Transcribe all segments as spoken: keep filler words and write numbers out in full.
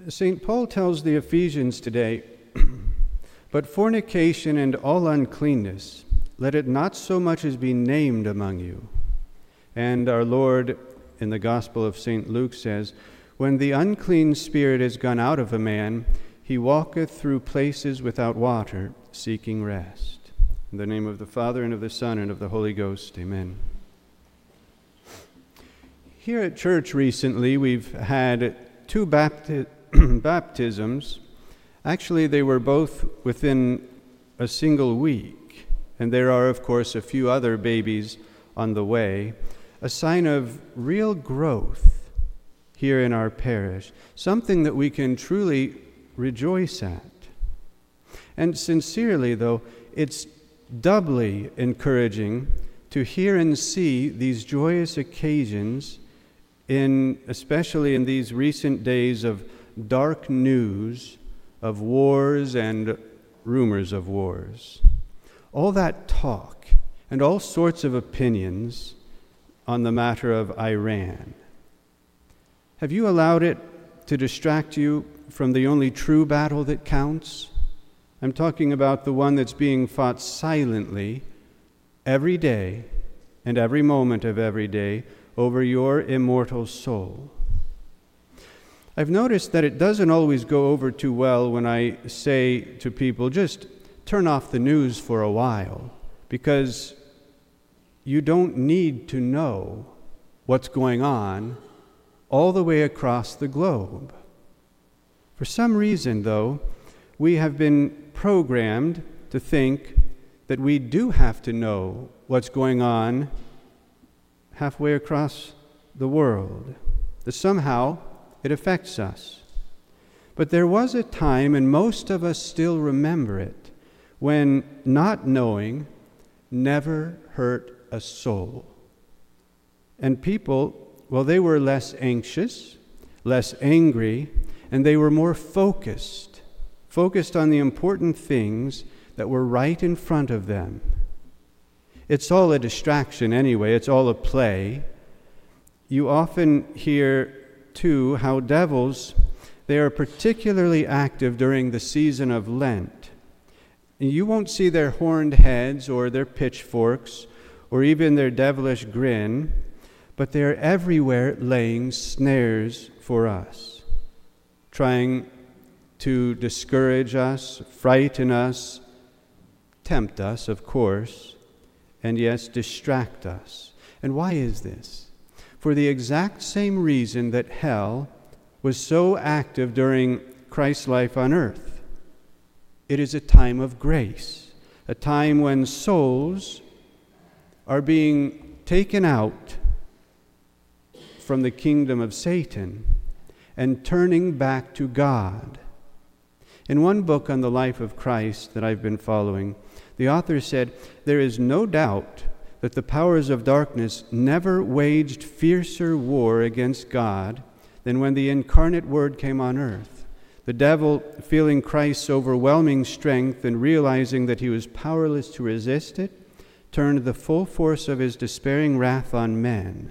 Saint Paul tells the Ephesians today, "But fornication and all uncleanness, let it not so much as be named among you." And our Lord in the Gospel of Saint Luke says, "When the unclean spirit is gone out of a man, he walketh through places without water, seeking rest." In the name of the Father, and of the Son, and of the Holy Ghost, amen. Here at church recently, we've had two bapti- baptisms. Actually, they were both within a single week, and there are, of course, a few other babies on the way, a sign of real growth here in our parish, something that we can truly rejoice at. And sincerely, though, it's doubly encouraging to hear and see these joyous occasions, in especially in these recent days of dark news, of wars and rumors of wars. All that talk and all sorts of opinions on the matter of Iran. Have you allowed it to distract you from the only true battle that counts? I'm talking about the one that's being fought silently every day and every moment of every day over your immortal soul. I've noticed that it doesn't always go over too well when I say to people, just turn off the news for a while, because you don't need to know what's going on all the way across the globe. For some reason, though, we have been programmed to think that we do have to know what's going on halfway across the world, that somehow it affects us. But there was a time, and most of us still remember it, when not knowing never hurt a soul. And people, well, they were less anxious, less angry, and they were more focused, focused on the important things that were right in front of them. It's all a distraction anyway, it's all a play. You often hear, too, how devils, they are particularly active during the season of Lent. You won't see their horned heads or their pitchforks or even their devilish grin, but they're everywhere laying snares for us, trying to discourage us, frighten us, tempt us, of course, and yes, distract us. And why is this? For the exact same reason that hell was so active during Christ's life on earth. It is a time of grace, a time when souls are being taken out from the kingdom of Satan and turning back to God. In one book on the life of Christ that I've been following, the author said, "There is no doubt that the powers of darkness never waged fiercer war against God than when the incarnate Word came on earth. The devil, feeling Christ's overwhelming strength and realizing that he was powerless to resist it, turned the full force of his despairing wrath on men."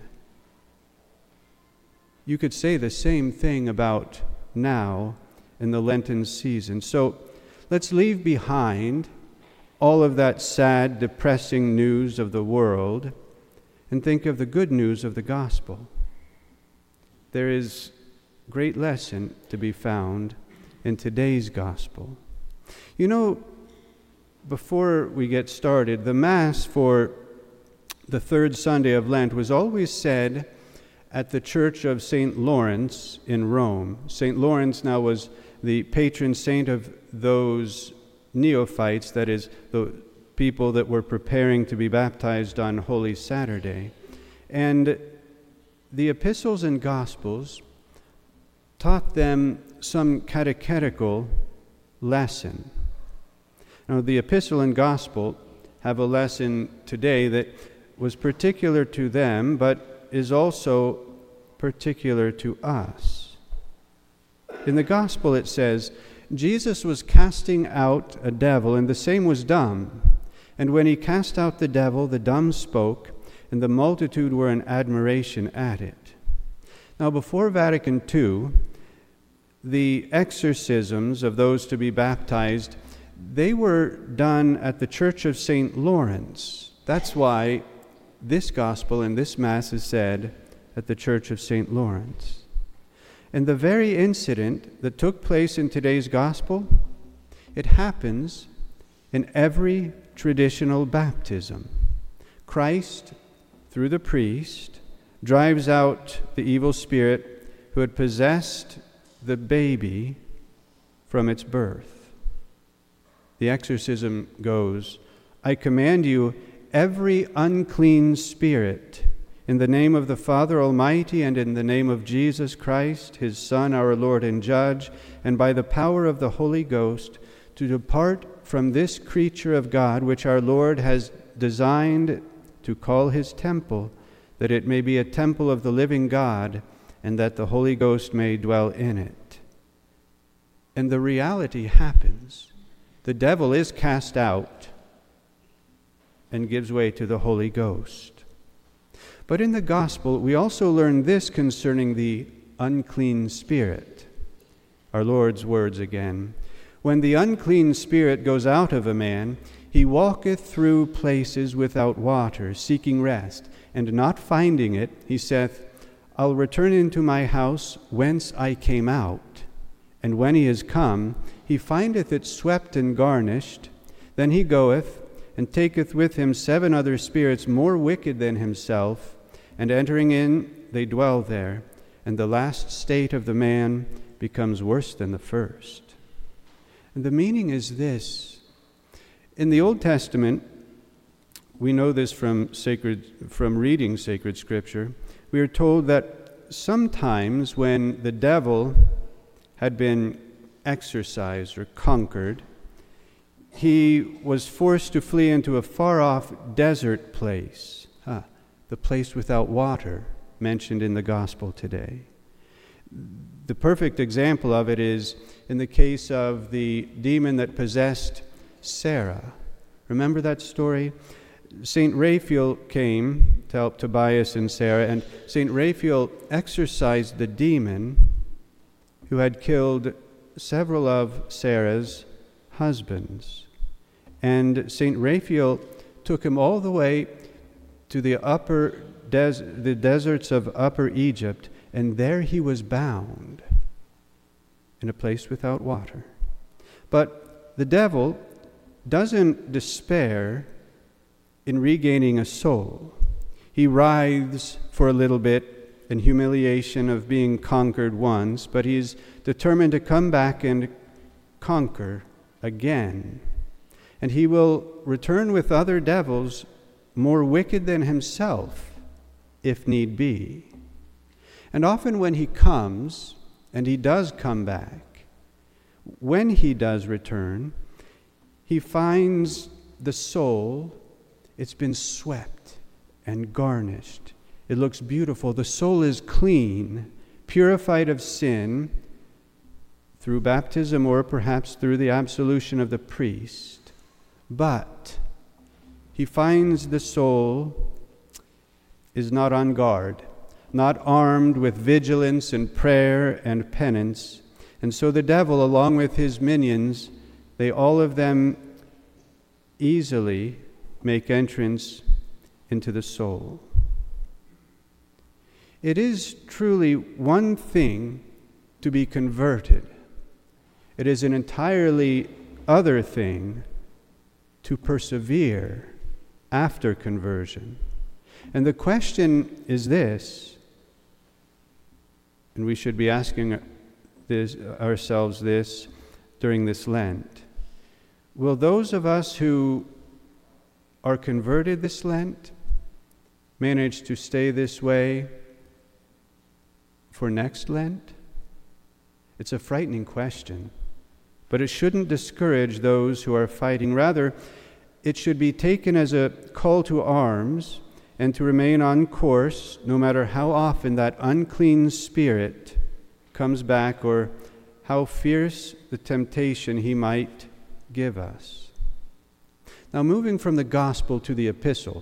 You could say the same thing about now in the Lenten season. So let's leave behind all of that sad, depressing news of the world and think of the good news of the gospel. There is great lesson to be found in today's gospel. You know, before we get started, the Mass for the third Sunday of Lent was always said at the Church of Saint Lawrence in Rome. Saint Lawrence now was the patron saint of those neophytes, that is, the people that were preparing to be baptized on Holy Saturday. And the epistles and gospels taught them some catechetical lesson. Now, the epistle and gospel have a lesson today that was particular to them, but is also particular to us. In the gospel it says, Jesus was casting out a devil, and the same was dumb. And when he cast out the devil, the dumb spoke, and the multitude were in admiration at it. Now, before Vatican Two, the exorcisms of those to be baptized, they were done at the Church of Saint Lawrence. That's why this gospel and this Mass is said at the Church of Saint Lawrence. And the very incident that took place in today's gospel, it happens in every traditional baptism. Christ, through the priest, drives out the evil spirit who had possessed the baby from its birth. The exorcism goes, "I command you, every unclean spirit, in the name of the Father Almighty and in the name of Jesus Christ, his Son, our Lord and Judge, and by the power of the Holy Ghost, to depart from this creature of God, which our Lord has designed to call his temple, that it may be a temple of the living God, and that the Holy Ghost may dwell in it." And the reality happens. The devil is cast out and gives way to the Holy Ghost. But in the gospel, we also learn this concerning the unclean spirit. Our Lord's words again. "When the unclean spirit goes out of a man, he walketh through places without water, seeking rest, and not finding it, he saith, I'll return into my house whence I came out. And when he is come, he findeth it swept and garnished. Then he goeth, and taketh with him seven other spirits more wicked than himself, and entering in, they dwell there, and the last state of the man becomes worse than the first." And the meaning is this. In the Old Testament, we know this from sacred, from reading sacred scripture, we are told that sometimes when the devil had been exorcised or conquered, he was forced to flee into a far-off desert place, huh, the place without water mentioned in the gospel today. The perfect example of it is in the case of the demon that possessed Sarah. Remember that story? Saint Raphael came to help Tobias and Sarah, and Saint Raphael exorcised the demon who had killed several of Sarah's husbands. And Saint Raphael took him all the way to the upper des- the deserts of Upper Egypt, and there he was bound in a place without water. But the devil doesn't despair in regaining a soul. He writhes for a little bit in humiliation of being conquered once, but he's determined to come back and conquer again. And he will return with other devils more wicked than himself, if need be. And often when he comes, and he does come back, when he does return, he finds the soul, it's been swept and garnished. It looks beautiful. The soul is clean, purified of sin through baptism or perhaps through the absolution of the priest. But he finds the soul is not on guard, not armed with vigilance and prayer and penance. And so the devil, along with his minions, they all of them easily make entrance into the soul. It is truly one thing to be converted. It is an entirely other thing to persevere after conversion. And the question is this, and we should be asking this, ourselves this during this Lent. Will those of us who are converted this Lent manage to stay this way for next Lent? It's a frightening question, but it shouldn't discourage those who are fighting. Rather, it should be taken as a call to arms and to remain on course no matter how often that unclean spirit comes back or how fierce the temptation he might give us. Now, moving from the gospel to the epistle,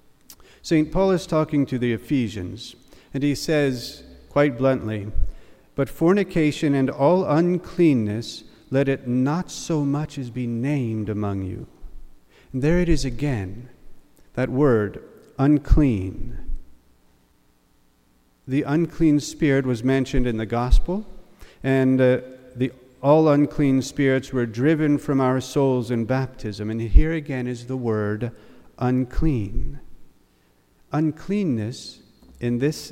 Saint Paul is talking to the Ephesians, and he says quite bluntly, But fornication and all uncleanness, let it not so much as be named among you. And there it is again, that word, unclean. The unclean spirit was mentioned in the gospel, and uh, the all unclean spirits were driven from our souls in baptism. And here again is the word unclean. Uncleanness, in this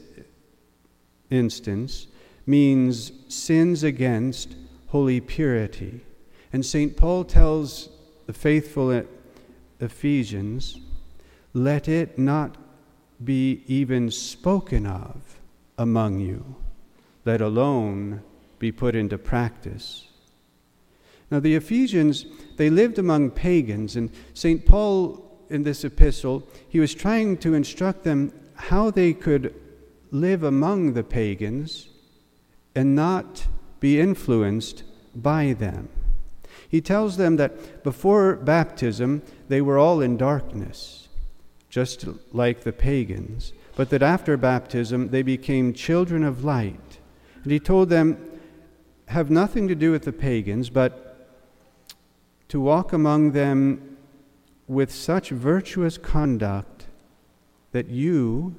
instance, means sins against holy purity. And Saint Paul tells the faithful Ephesians, let it not be even spoken of among you, let alone be put into practice. Now the Ephesians, they lived among pagans, and Saint Paul in this epistle, he was trying to instruct them how they could live among the pagans and not be influenced by them. He tells them that before baptism, they were all in darkness, just like the pagans, but that after baptism, they became children of light. And he told them, have nothing to do with the pagans, but to walk among them with such virtuous conduct that you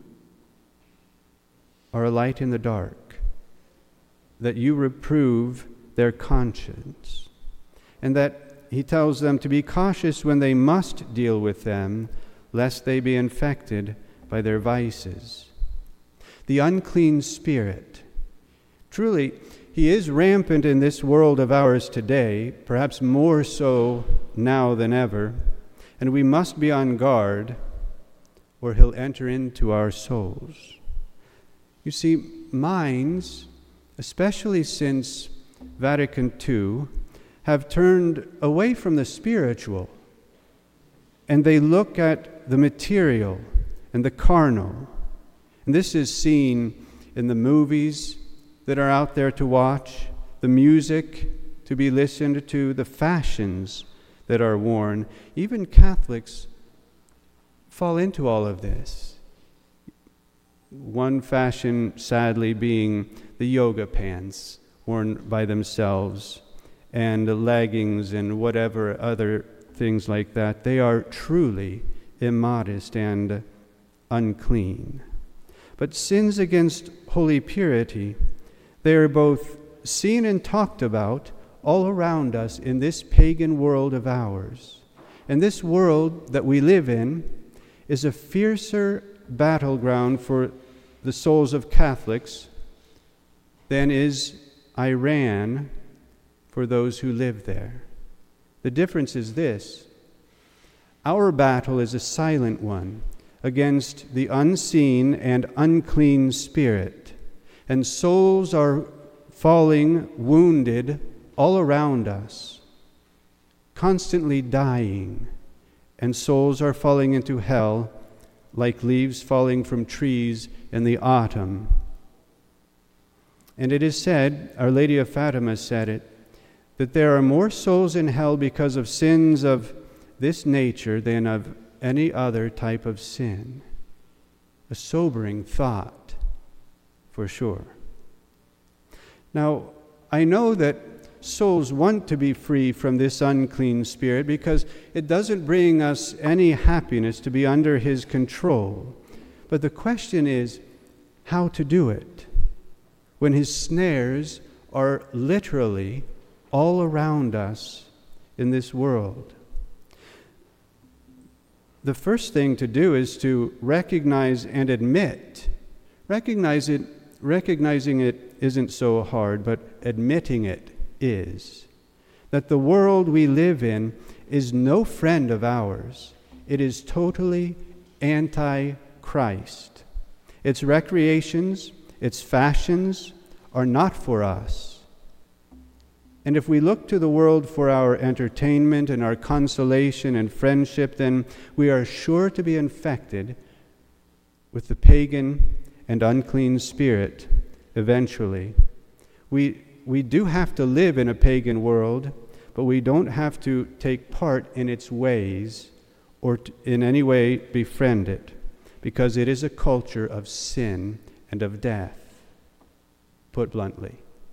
are a light in the dark, that you reprove their conscience, and that he tells them to be cautious when they must deal with them, lest they be infected by their vices. The unclean spirit, truly, he is rampant in this world of ours today, perhaps more so now than ever, and we must be on guard or he'll enter into our souls. You see, minds, especially since Vatican Two, have turned away from the spiritual, and they look at the material and the carnal. And this is seen in the movies that are out there to watch, the music to be listened to, the fashions that are worn. Even Catholics fall into all of this. One fashion, sadly, being the yoga pants worn by themselves and the leggings and whatever other things like that. They are truly immodest and unclean. But sins against holy purity, they are both seen and talked about all around us in this pagan world of ours. And this world that we live in is a fiercer battleground for the souls of Catholics than is Iran for those who live there. The difference is this: our battle is a silent one against the unseen and unclean spirit, and souls are falling wounded all around us, constantly dying, and souls are falling into hell like leaves falling from trees in the autumn. And it is said, Our Lady of Fatima said it, that there are more souls in hell because of sins of this nature than of any other type of sin. A sobering thought, for sure. Now, I know that souls want to be free from this unclean spirit because it doesn't bring us any happiness to be under his control. But the question is how to do it when his snares are literally all around us in this world. The first thing to do is to recognize and admit. Recognize it, recognizing it isn't so hard, but admitting it is. That the world we live in is no friend of ours. It is totally anti-Christ. Its recreations, its fashions are not for us. And if we look to the world for our entertainment and our consolation and friendship, then we are sure to be infected with the pagan and unclean spirit eventually. We, we do have to live in a pagan world, but we don't have to take part in its ways or t- in any way befriend it, because it is a culture of sin and of death, put bluntly.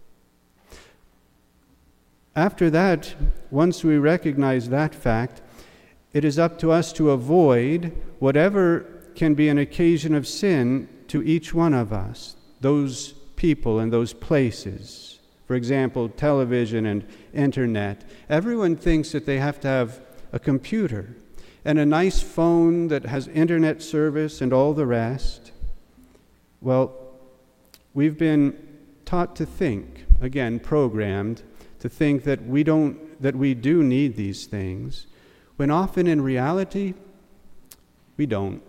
After that, once we recognize that fact, it is up to us to avoid whatever can be an occasion of sin to each one of us, those people and those places. For example, television and internet. Everyone thinks that they have to have a computer and a nice phone that has internet service and all the rest. Well, we've been taught to think, again, programmed, to think that we don't, that we do need these things, when often in reality, we don't.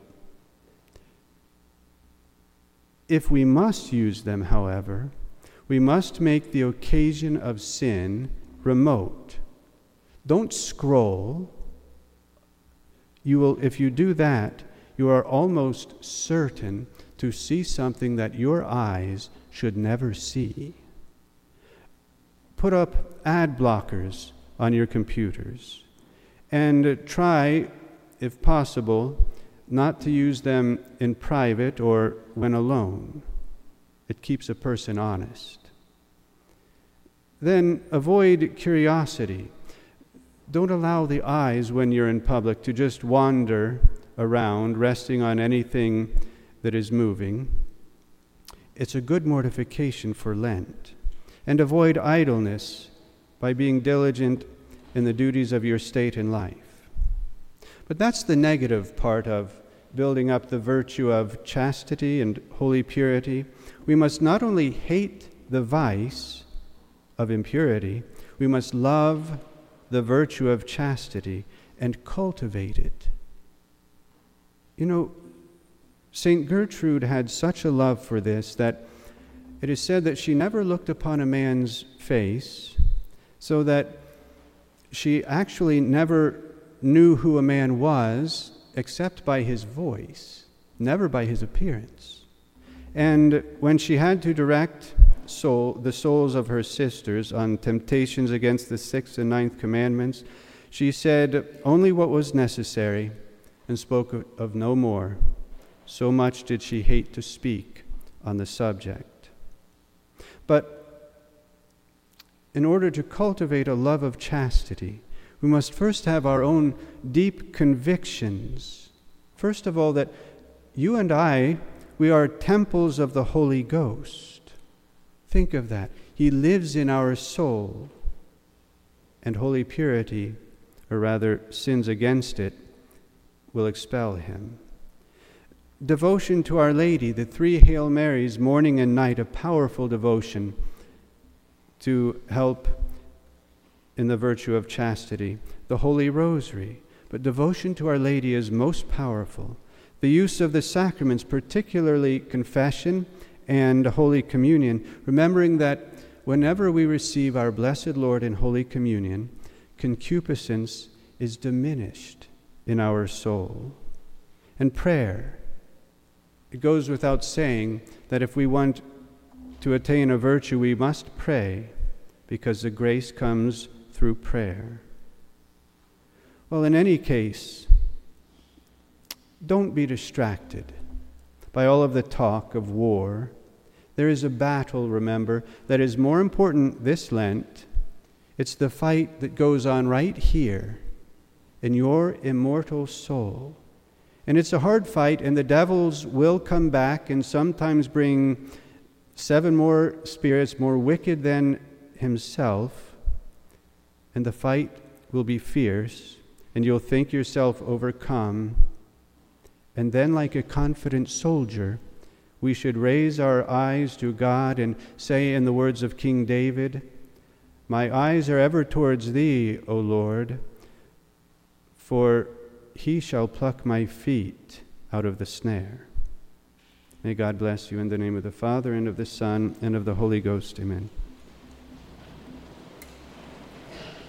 If we must use them, however, we must make the occasion of sin remote. Don't scroll. You will, if you do that, you are almost certain to see something that your eyes should never see. Put up ad blockers on your computers and try, if possible, not to use them in private or when alone. It keeps a person honest. Then avoid curiosity. Don't allow the eyes, when you're in public, to just wander around, resting on anything that is moving. It's a good mortification for Lent. And avoid idleness by being diligent in the duties of your state in life. But that's the negative part of building up the virtue of chastity and holy purity. We must not only hate the vice of impurity, we must love the virtue of chastity and cultivate it. You know, Saint Gertrude had such a love for this that it is said that she never looked upon a man's face, so that she actually never knew who a man was except by his voice, never by his appearance. And when she had to direct soul, the souls of her sisters on temptations against the sixth and ninth commandments, she said only what was necessary and spoke of, of no more. So much did she hate to speak on the subject. But in order to cultivate a love of chastity, we must first have our own deep convictions. First of all, that you and I, we are temples of the Holy Ghost. Think of that. He lives in our soul. And holy purity, or rather sins against it, will expel him. Devotion to Our Lady, the three Hail Marys, morning and night, a powerful devotion to help in the virtue of chastity. The Holy Rosary, but devotion to Our Lady is most powerful. The use of the sacraments, particularly confession and Holy Communion, remembering that whenever we receive our Blessed Lord in Holy Communion, concupiscence is diminished in our soul. And prayer. It goes without saying that if we want to attain a virtue, we must pray, because the grace comes through prayer. Well, in any case, don't be distracted by all of the talk of war. There is a battle, remember, that is more important this Lent. It's the fight that goes on right here in your immortal soul. And it's a hard fight, and the devils will come back and sometimes bring seven more spirits more wicked than himself. And the fight will be fierce, and you'll think yourself overcome. And then, like a confident soldier, we should raise our eyes to God and say in the words of King David, "My eyes are ever towards thee, O Lord, for he shall pluck my feet out of the snare." May God bless you in the name of the Father, and of the Son, and of the Holy Ghost. Amen.